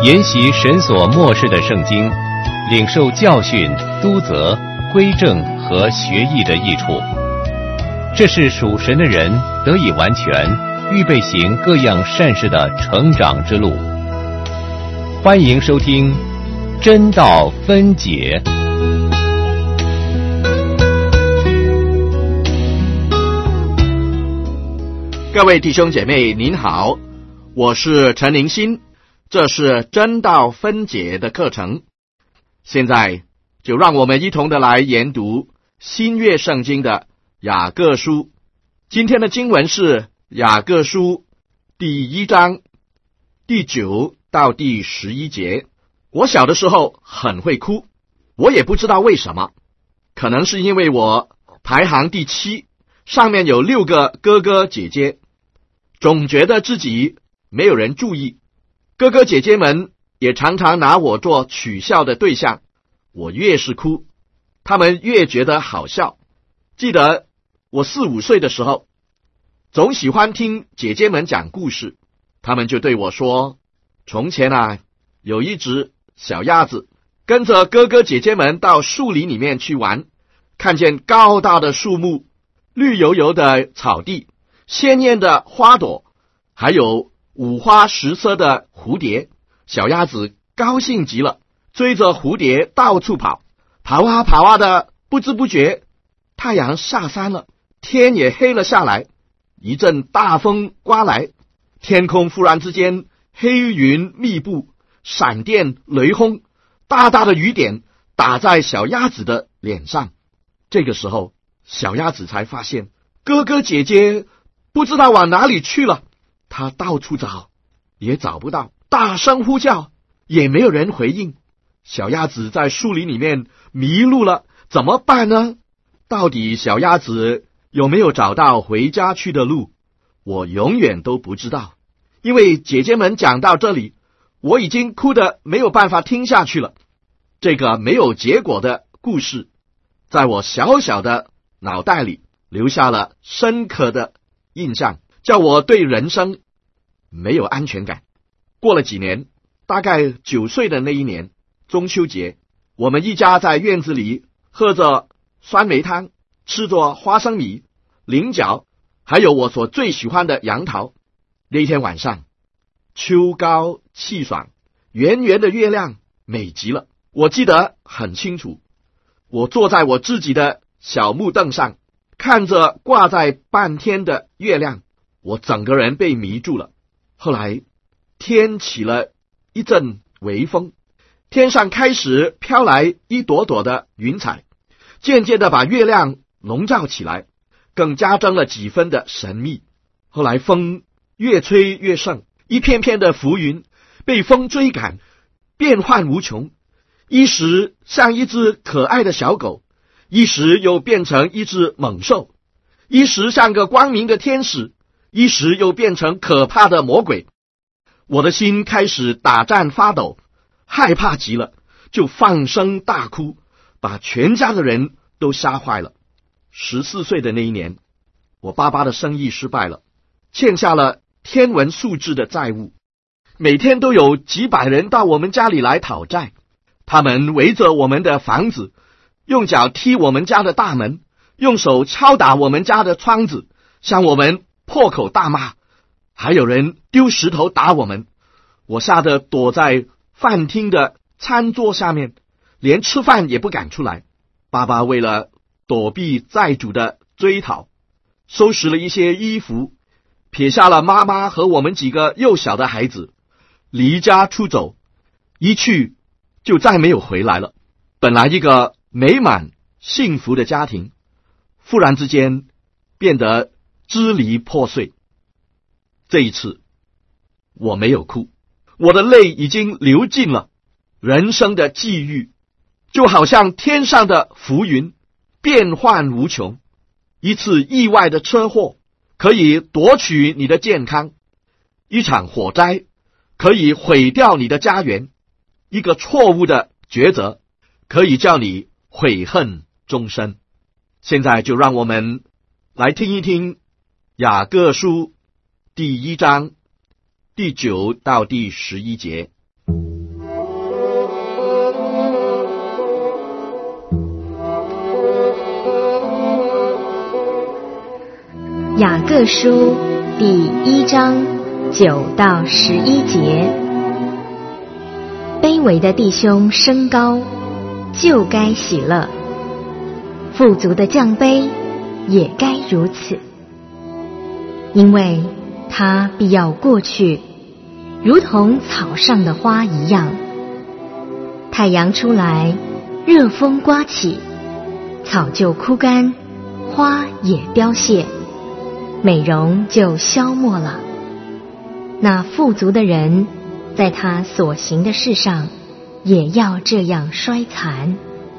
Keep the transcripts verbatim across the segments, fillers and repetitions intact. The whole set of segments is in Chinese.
研习神所默示的圣经，领受教训、督责、归正和学艺的益处。这是属神的人得以完全，预备行各样善事的成长之路。欢迎收听真道分解。 各位弟兄姐妹您好，我是陈灵新，这是真道分解的课程。现在就让我们一同的来研读新约圣经的雅各书。今天的经文是雅各书第一章第九到第十一节。我小的时候很会哭，我也不知道为什么，可能是因为我排行第七，上面有六个哥哥姐姐，总觉得自己没有人注意，哥哥姐姐们也常常拿我做取笑的对象。我越是哭，他们越觉得好笑。记得我四五岁的时候，总喜欢听姐姐们讲故事，他们就对我说，从前啊，有一只小鸭子跟着哥哥姐姐们到树林里面去玩，看见高大的树木、绿油油的草地、鲜艳的花朵，还有五花十色的蝴蝶，小鸭子高兴极了，追着蝴蝶到处跑，跑啊跑啊的，不知不觉太阳下山了，天也黑了下来，一阵大风刮来，天空忽然之间黑云密布，闪电雷轰，大大的雨点打在小鸭子的脸上。这个时候，小鸭子才发现哥哥姐姐不知道往哪里去了，他到处找也找不到，大声呼叫也没有人回应。小鸭子在树林里面迷路了，怎么办呢？到底小鸭子有没有找到回家去的路，我永远都不知道。因为姐姐们讲到这里，我已经哭得没有办法听下去了。这个没有结果的故事，在我小小的脑袋里留下了深刻的印象，叫我对人生没有安全感。过了几年，大概九岁的那一年，中秋节，我们一家在院子里喝着酸梅汤，吃着花生米、菱角，还有我所最喜欢的杨桃。那天晚上，秋高气爽，圆圆的月亮美极了。我记得很清楚，我坐在我自己的小木凳上，看着挂在半天的月亮，我整个人被迷住了。后来天起了一阵微风，天上开始飘来一朵朵的云彩，渐渐的把月亮笼罩起来，更加增了几分的神秘。后来风越吹越盛，一片片的浮云被风追赶，变幻无穷，一时像一只可爱的小狗，一时又变成一只猛兽，一时像个光明的天使，一时又变成可怕的魔鬼。我的心开始打颤发抖，害怕极了，就放声大哭，把全家的人都吓坏了。十四岁的那一年，我爸爸的生意失败了，欠下了天文数字的债务，每天都有几百人到我们家里来讨债。他们围着我们的房子，用脚踢我们家的大门，用手敲打我们家的窗子，向我们破口大骂，还有人丢石头打我们。我吓得躲在饭厅的餐桌下面，连吃饭也不敢出来。爸爸为了躲避债主的追讨，收拾了一些衣服，撇下了妈妈和我们几个幼小的孩子，离家出走，一去就再没有回来了。本来一个美满幸福的家庭，忽然之间变得支离破碎。这一次我没有哭，我的泪已经流尽了。人生的际遇就好像天上的浮云，变幻无穷。一次意外的车祸可以夺取你的健康，一场火灾可以毁掉你的家园，一个错误的抉择可以叫你悔恨终身。现在就让我们来听一听雅各书第一章第九到第十一节。 雅各书第一章九到十一节：卑微的弟兄升高，就该喜乐；富足的降卑，也该如此。因为他必要过去，如同草上的花一样。太阳出来，热风刮起，草就枯干，花也凋谢，美容就消没了。那富足的人，在他所行的事上，也要这样衰残。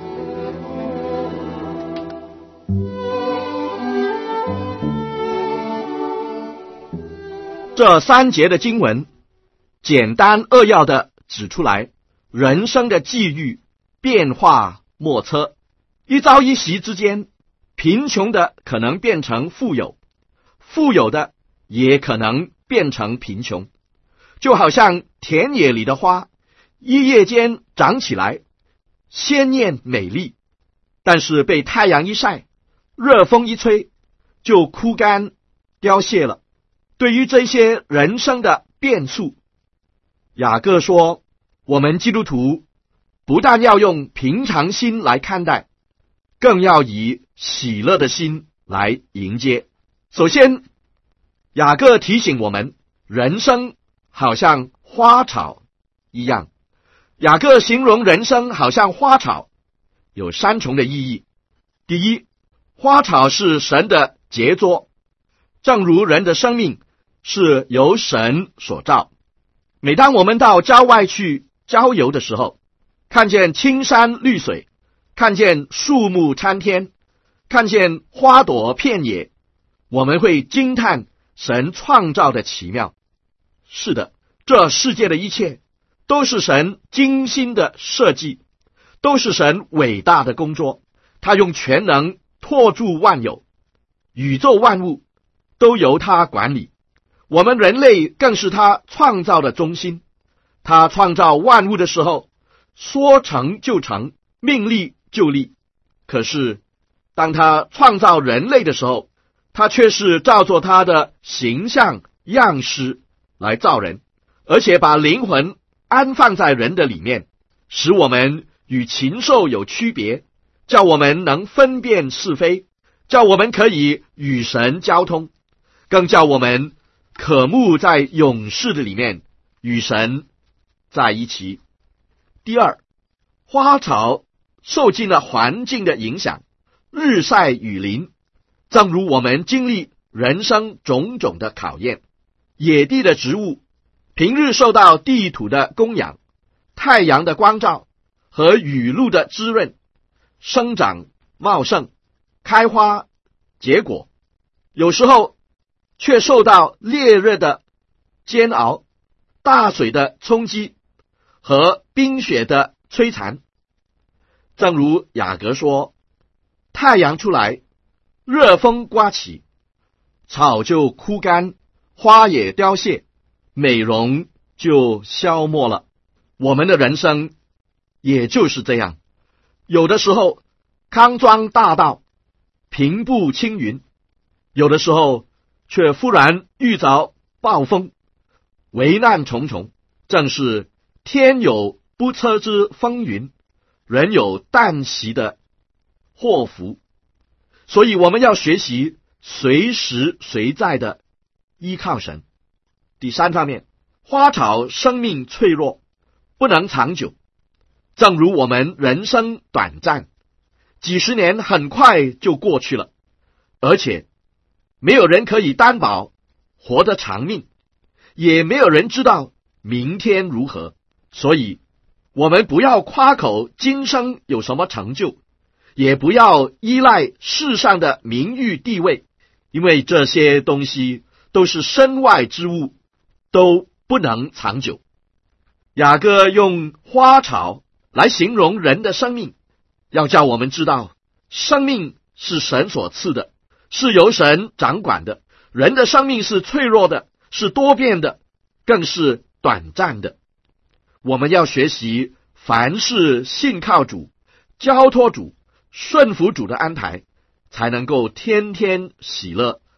这三节的经文，简单扼要的指出来人生的际遇变化莫测，一朝一夕之间，贫穷的可能变成富有，富有的也可能变成贫穷，就好像田野里的花，一夜间长起来，鲜艳美丽，但是被太阳一晒，热风一吹，就枯干凋谢了。对于这些人生的变数，雅各说，我们基督徒不但要用平常心来看待，更要以喜乐的心来迎接。首先，雅各提醒我们，人生好像花草一样。雅各形容人生好像花草，有三重的意义。第一，花草是神的杰作，正如人的生命是由神所造。每当我们到郊外去郊游的时候，看见青山绿水，看见树木参天，看见花朵遍野，我们会惊叹神创造的奇妙。是的，这世界的一切都是神精心的设计，都是神伟大的工作。他用全能托住万有，宇宙万物都由他管理。我们人类更是他创造的中心。他创造万物的时候，说成就成，命立就立。可是当他创造人类的时候，他却是照作他的形象样式来造人，而且把灵魂安放在人的里面，使我们与禽兽有区别，叫我们能分辨是非，叫我们可以与神交通，更叫我们渴慕在永世的里面与神在一起。第二，花草受尽了环境的影响，日晒雨淋，正如我们经历人生种种的考验。野地的植物平日受到地土的供养，太阳的光照和雨露的滋润，生长茂盛，开花结果，有时候却受到烈热的煎熬，大水的冲击和冰雪的摧残。正如雅各说，太阳出来，热风刮起，草就枯干，花也凋谢，美容就消没了。我们的人生也就是这样，有的时候康庄大道，平步青云，有的时候却忽然遇着暴风，危难重重。正是天有不测之风云，人有旦夕的祸福。所以我们要学习随时随在的依靠神。第三方面，花草生命脆弱，不能长久，正如我们人生短暂，几十年很快就过去了，而且没有人可以担保活得长命，也没有人知道明天如何。所以我们不要夸口今生有什么成就，也不要依赖世上的名誉地位，因为这些东西都是身外之物，都不能长久。雅各用花草来形容人的生命，要叫我们知道，生命是神所赐的，是由神掌管的。人的生命是脆弱的，是多变的，更是短暂的。我们要学习凡事信靠主，交托主，顺服主的安排，才能够天天喜乐，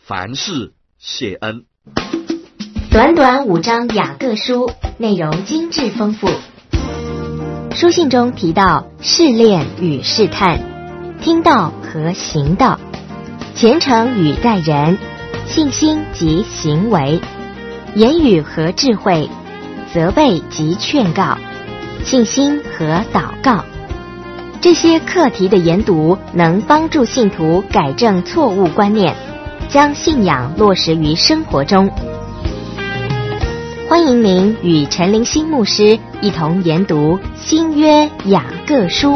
凡事谢恩。 短短五章雅各书，内容精致丰富。书信中提到试炼与试探，听道和行道，虔诚与待人，信心及行为，言语和智慧，责备及劝告，信心和祷告。这些课题的研读能帮助信徒改正错误观念，将信仰落实于生活中。欢迎您与陈灵心牧师一同研读新约雅各书。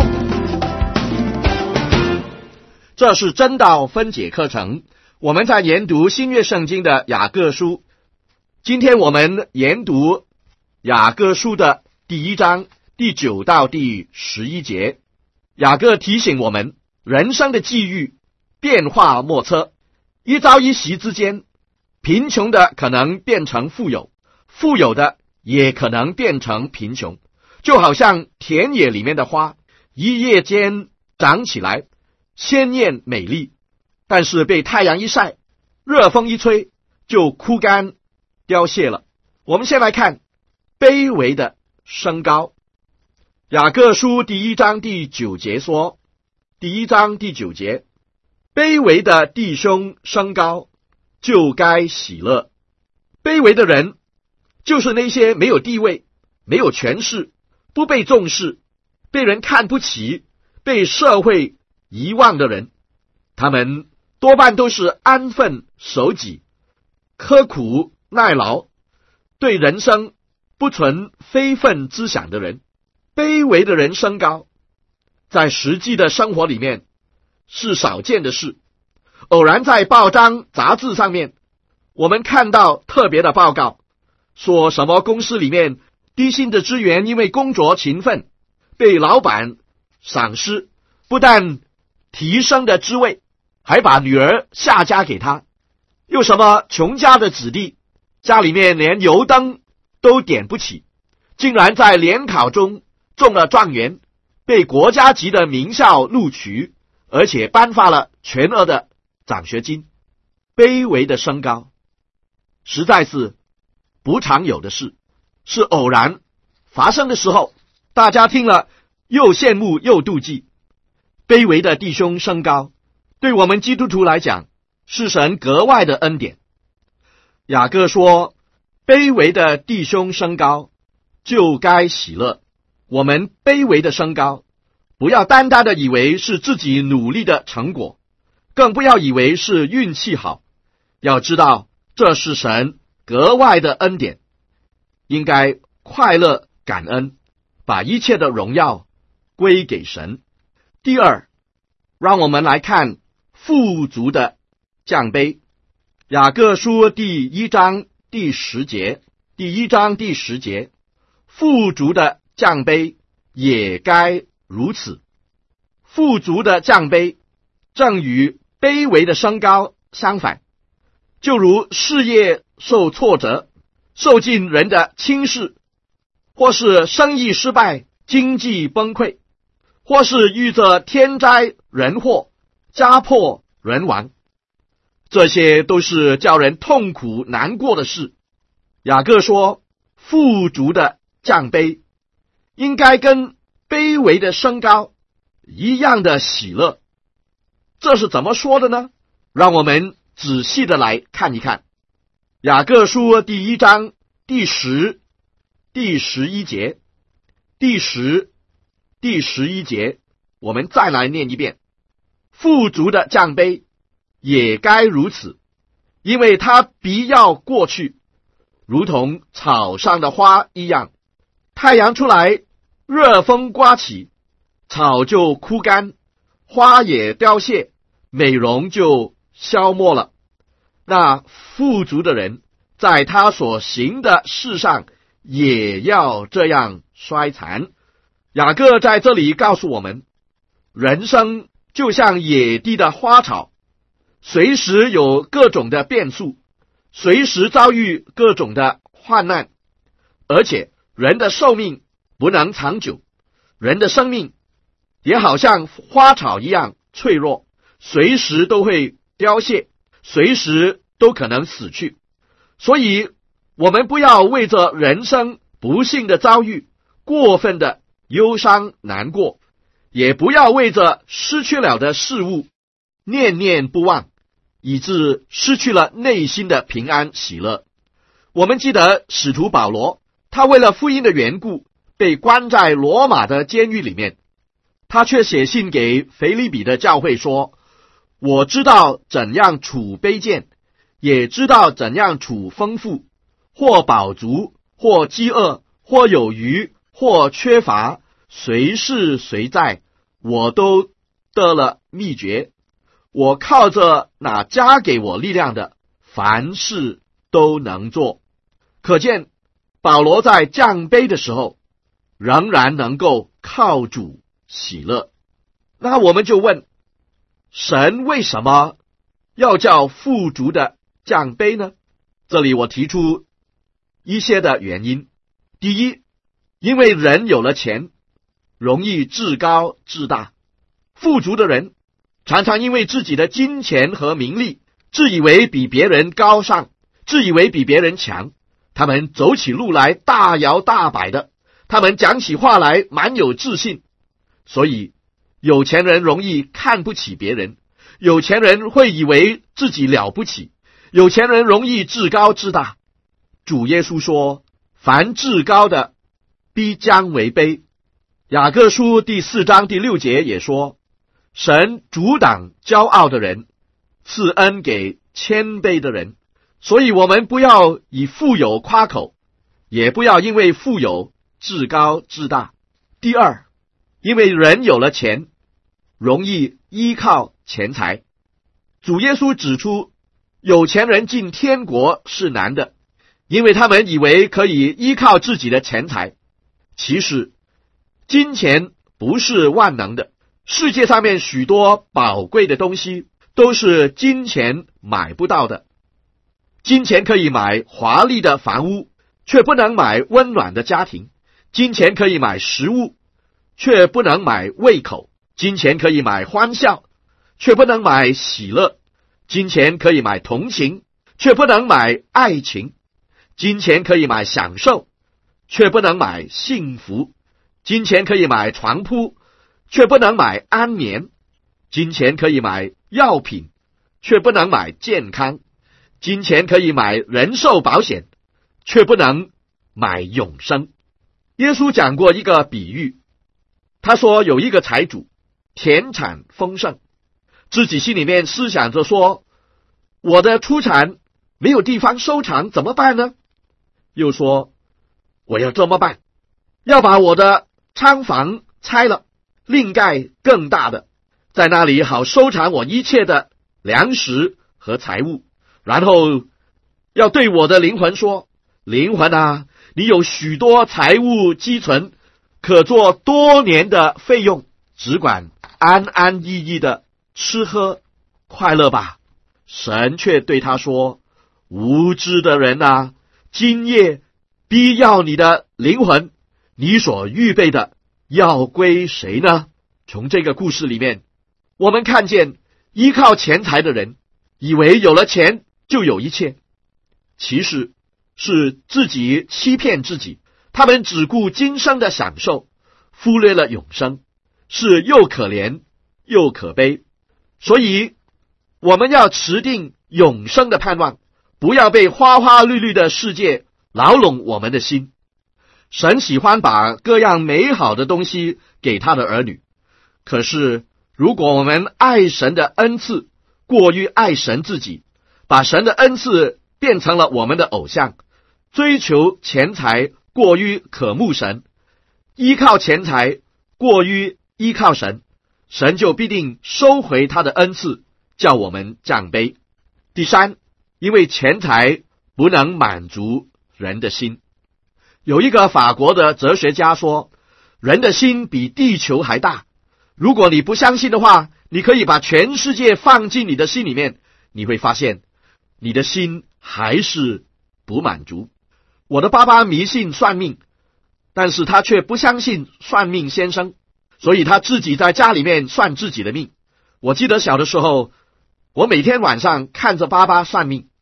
这是真道分解课程，我们在研读新约圣经的雅各书。今天我们研读雅各书的第一章第九到第十一节。雅各提醒我们，人生的际遇变化莫测，一朝一夕之间，贫穷的可能变成富有，富有的也可能变成贫穷，就好像田野里面的花，一夜间长起来鲜艳美丽，但是被太阳一晒，热风一吹，就枯干凋谢了。我们先来看卑微的升高。雅各书第一章第九节说，第一章第九节，卑微的弟兄升高，就该喜乐。卑微的人就是那些没有地位、没有权势、不被重视、被人看不起、被社会遗忘的人。他们多半都是安分守己、刻苦耐劳，对人生不存非分之想的人。卑微的人升高，在实际的生活里面是少见的事。偶然在报章杂志上面，我们看到特别的报告，说什么公司里面低薪的职员因为工作勤奋，被老板赏识，不但提升的职位，还把女儿下嫁给他。又什么穷家的子弟，家里面连油灯都点不起，竟然在联考中中了状元，被国家级的名校录取，而且颁发了全额的奖学金。卑微的升高实在是不常有的事，是偶然发生的时候，大家听了又羡慕又妒忌。卑微的弟兄升高，对我们基督徒来讲是神格外的恩典。雅各说，卑微的弟兄升高，就该喜乐。我们卑微的升高，不要单单的以为是自己努力的成果，更不要以为是运气好，要知道这是神格外的恩典，应该快乐感恩，把一切的荣耀归给神。第二，让我们来看富足的降卑。雅各书第一章第十节，第一章第十节，富足的降卑也该如此。富足的降卑正与卑微的升高相反，就如事业受挫折，受尽人的轻视，或是生意失败，经济崩溃，或是遇着天灾人祸，家破人亡，这些都是叫人痛苦难过的事。雅各说，富足的降卑应该跟卑微的升高一样的喜乐。这是怎么说的呢？让我们仔细的来看一看。雅各书第一章第十、第十一节，第十、第十一节，我们再来念一遍。富足的降卑也该如此，因为它必要过去，如同草上的花一样。太阳出来，热风刮起，草就枯干，花也凋谢，美容就消没了。那富足的人在他所行的事上也要这样衰残。雅各在这里告诉我们，人生就像野地的花草，随时有各种的变数，随时遭遇各种的患难，而且人的寿命不能长久，人的生命也好像花草一样脆弱，随时都会凋谢，随时都可能死去。所以我们不要为着人生不幸的遭遇过分的忧伤难过，也不要为着失去了的事物念念不忘，以致失去了内心的平安喜乐。我们记得使徒保罗，他为了福音的缘故被关在罗马的监狱里面，他却写信给腓立比的教会说，我知道怎样处卑贱，也知道怎样处丰富，或饱足，或饥饿，或有余，或缺乏，随是随在，我都得了秘诀。我靠着那加给我力量的，凡事都能做。可见保罗在降卑的时候仍然能够靠主喜乐。那我们就问，神为什么要叫富足的降卑呢？这里我提出一些的原因。第一，因为人有了钱，容易自高自大。富足的人常常因为自己的金钱和名利，自以为比别人高尚，自以为比别人强。他们走起路来大摇大摆的，他们讲起话来蛮有自信。所以有钱人容易看不起别人，有钱人会以为自己了不起，有钱人容易自高自大。主耶稣说，凡自高的必将为卑。雅各书第四章第六节也说，神阻挡骄傲的人，赐恩给谦卑的人。所以我们不要以富有夸口，也不要因为富有自高自大。第二，因为人有了钱，容易依靠钱财。主耶稣指出，有钱人进天国是难的，因为他们以为可以依靠自己的钱财。其实金钱不是万能的，世界上面许多宝贵的东西都是金钱买不到的。金钱可以买华丽的房屋，却不能买温暖的家庭；金钱可以买食物，却不能买胃口；金钱可以买欢笑，却不能买喜乐；金钱可以买同情，却不能买爱情；金钱可以买享受，却不能买幸福；金钱可以买床铺，却不能买安眠；金钱可以买药品，却不能买健康；金钱可以买人寿保险，却不能买永生。耶稣讲过一个比喻，他说有一个财主田产丰盛，自己心里面思想着说，我的出产没有地方收藏怎么办呢？又说，我要这么办，要把我的仓房拆了，另盖更大的，在那里好收藏我一切的粮食和财物。然后要对我的灵魂说，灵魂啊，你有许多财物积存，可做多年的费用，只管安安逸逸的吃喝快乐吧。神却对他说，无知的人啊，今夜必要你的灵魂，你所预备的要归谁呢？从这个故事里面，我们看见依靠钱财的人以为有了钱就有一切，其实是自己欺骗自己。他们只顾今生的享受，忽略了永生，是又可怜又可悲。所以我们要持定永生的盼望，不要被花花绿绿的世界牢笼我们的心。神喜欢把各样美好的东西给他的儿女，可是如果我们爱神的恩赐过于爱神自己，把神的恩赐变成了我们的偶像，追求钱财过于渴慕神，依靠钱财过于依靠神，神就必定收回他的恩赐，叫我们降卑。第三，因为钱财不能满足人的心。有一个法国的哲学家说，人的心比地球还大。如果你不相信的话，你可以把全世界放进你的心里面，你会发现你的心还是不满足。我的爸爸迷信算命，但是他却不相信算命先生，所以他自己在家里面算自己的命。我记得小的时候，我每天晚上看着爸爸算命，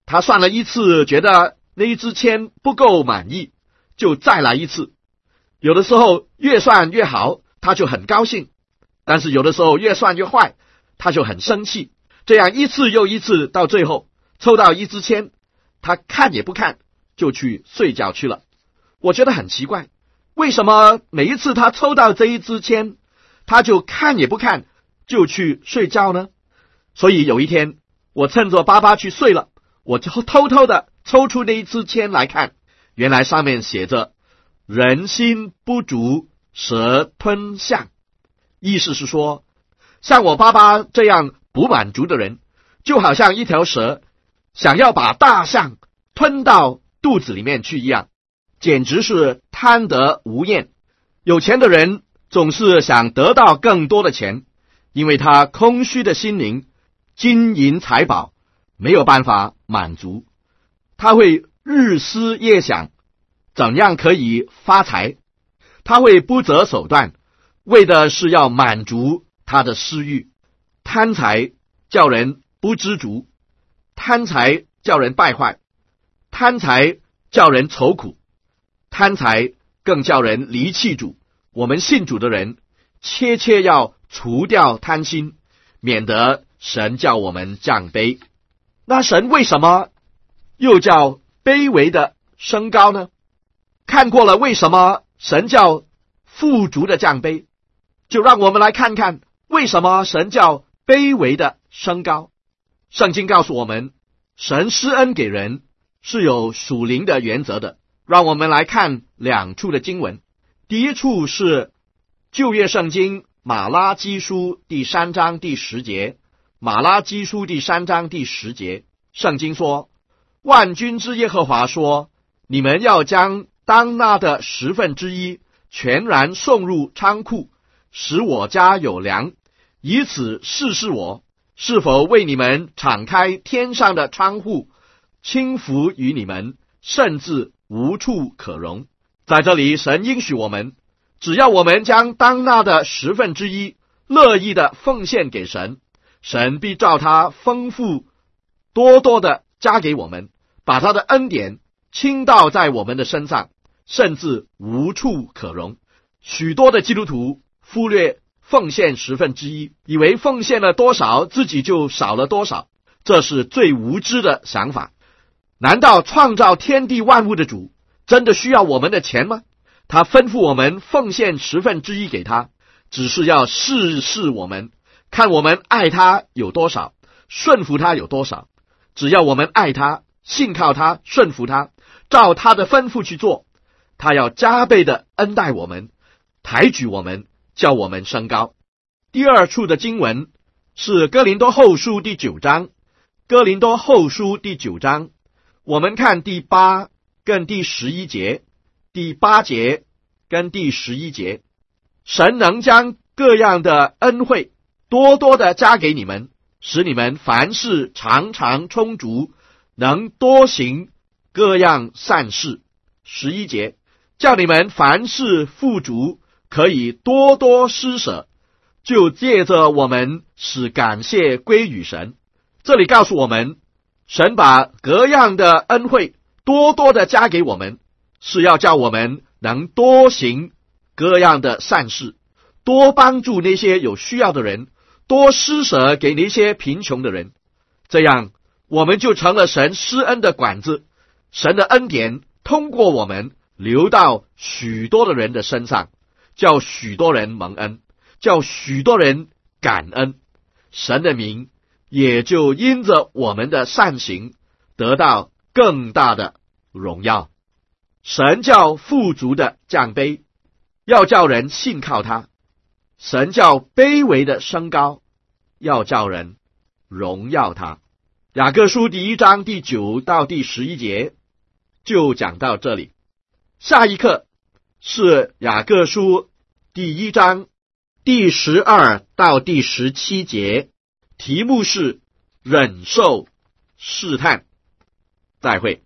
他算了一次，觉得那一支签不够满意，就再来一次。有的时候越算越好，他就很高兴；但是有的时候越算越坏，他就很生气。这样一次又一次，到最后抽到一支签，他看也不看，就去睡觉去了。我觉得很奇怪，为什么每一次他抽到这一支签，他就看也不看，就去睡觉呢？所以有一天，我趁着爸爸去睡了，我就偷偷的抽出那一支签来看，原来上面写着人心不足蛇吞象，意思是说，像我爸爸这样不满足的人，就好像一条蛇想要把大象吞到肚子里面去一样，简直是贪得无厌。有钱的人总是想得到更多的钱，因为他空虚的心灵，金银财宝没有办法满足，他会日思夜想怎样可以发财，他会不择手段，为的是要满足他的私欲。贪财叫人不知足，贪财叫人败坏，贪财叫人愁苦，贪财更叫人离弃主。我们信主的人切切要除掉贪心，免得神叫我们降卑。那神为什么又叫卑微的升高呢？看过了为什么神叫富足的降卑，就让我们来看看为什么神叫卑微的升高。圣经告诉我们，神施恩给人是有属灵的原则的。让我们来看两处的经文。第一处是旧约圣经马拉基书第三章第十节，马拉基书第三章第十节，圣经说，万军之耶和华说，你们要将当纳的十分之一全然送入仓库，使我家有粮，以此试试我是否为你们敞开天上的窗户，倾福于你们，甚至无处可容。在这里，神应许我们，只要我们将当纳的十分之一乐意的奉献给神，神必照他丰富多多的加给我们，把他的恩典倾倒在我们的身上，甚至无处可容。许多的基督徒忽略奉献十分之一，以为奉献了多少自己就少了多少，这是最无知的想法。难道创造天地万物的主真的需要我们的钱吗？他吩咐我们奉献十分之一给他，只是要试试我们，看我们爱他有多少，顺服他有多少。只要我们爱他，信靠他，顺服他，照他的吩咐去做，他要加倍的恩待我们，抬举我们，叫我们升高。第二处的经文是哥林多后书第九章，哥林多后书第九章，我们看第八跟第十一节，第八节跟第十一节，神能将各样的恩惠多多的加给你们，使你们凡事常常充足，能多行各样善事。十一节，叫你们凡事富足，可以多多施舍，就借着我们使感谢归于神。这里告诉我们，神把各样的恩惠多多的加给我们，是要叫我们能多行各样的善事，多帮助那些有需要的人，多施舍给那些贫穷的人。这样我们就成了神施恩的管子，神的恩典通过我们流到许多的人的身上，叫许多人蒙恩，叫许多人感恩，神的名也就因着我们的善行得到更大的荣耀。神叫富足的降卑，要叫人信靠他；神叫卑微的升高，要叫人荣耀他。雅各书第一章第九到第十一节就讲到这里。下一课是雅各书第一章第十二到第十七节，题目是忍受试探。再会。